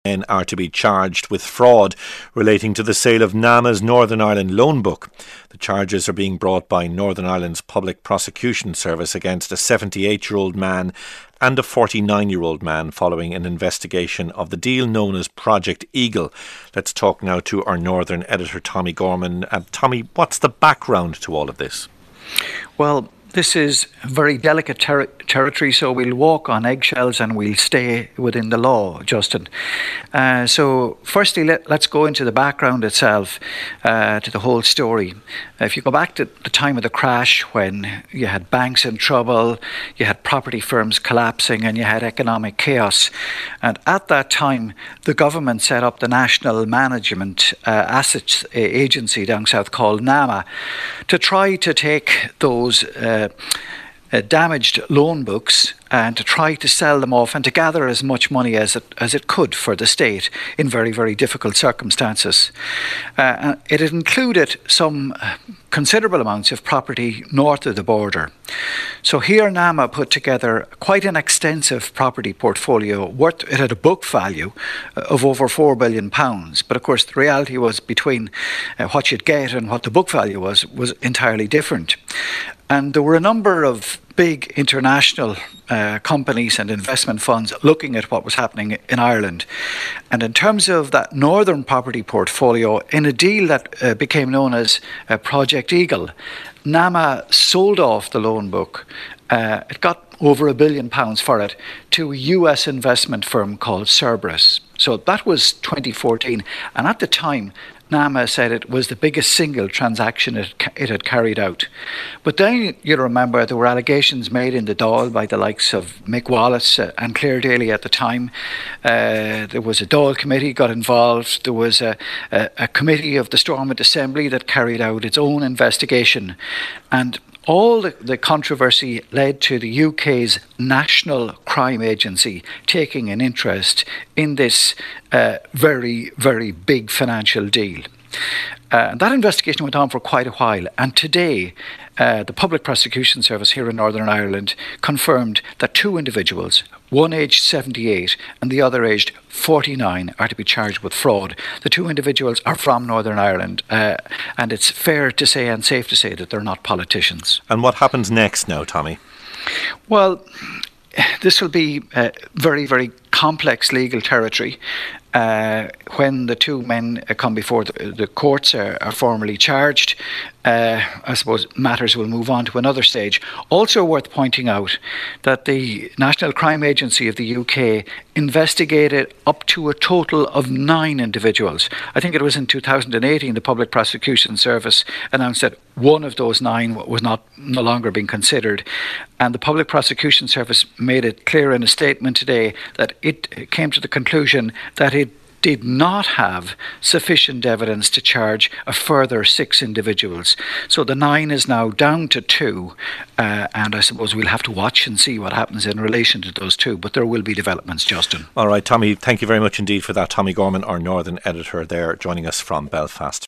men are to be charged with fraud relating to the sale of NAMA's Northern Ireland loan book. The charges are being brought by Northern Ireland's Public Prosecution Service against a 78-year-old man and a 49-year-old man following an investigation of the deal known as Project Eagle. Let's talk now to our Northern editor, Tommy Gorman. Tommy, what's the background to all of this? Well, this is very delicate territory, so we'll walk on eggshells and we'll stay within the law, Justin. So firstly, let's go into the background itself, to the whole story. If you go back to the time of the crash, when you had banks in trouble, you had property firms collapsing and you had economic chaos. And at that time, the government set up the National Management Assets Agency down south called NAMA to try to take those damaged loan books and to try to sell them off and to gather as much money as it could for the state in very, very difficult circumstances. It had included some considerable amounts of property north of the border. So here NAMA put together quite an extensive property portfolio. It had a book value of over £4 billion. But of course, the reality was between what you'd get and what the book value was entirely different. And there were a number of big international companies and investment funds looking at what was happening in Ireland. And in terms of that northern property portfolio, in a deal that became known as Project Eagle, NAMA sold off the loan book. It got over £1 billion for it to a US investment firm called Cerberus. So that was 2014. And at the time, NAMA said it was the biggest single transaction it had carried out. But then, you remember, there were allegations made in the Dáil by the likes of Mick Wallace and Claire Daly at the time. There was a Dáil committee got involved. There was a committee of the Stormont Assembly that carried out its own investigation. And all the controversy led to the UK's National Crime Agency taking an interest in this very, very big financial deal. That investigation went on for quite a while, and today the Public Prosecution Service here in Northern Ireland confirmed that two individuals, one aged 78 and the other aged 49, are to be charged with fraud. The two individuals are from Northern Ireland, and it's fair to say and safe to say that they're not politicians. And what happens next now, Tommy? Well, this will be very, very complex legal territory. When the two men come before the courts are formally charged, I suppose matters will move on to another stage. Also worth pointing out that the National Crime Agency of the UK investigated up to a total of 9 individuals. I think it was in 2018 the Public Prosecution Service announced that one of those 9 was no longer being considered. And the Public Prosecution Service made it clear in a statement today that it came to the conclusion that it did not have sufficient evidence to charge a further 6 individuals. So the 9 is now down to 2, and I suppose we'll have to watch and see what happens in relation to those 2, but there will be developments, Justin. All right, Tommy, thank you very much indeed for that. Tommy Gorman, our Northern editor there, joining us from Belfast.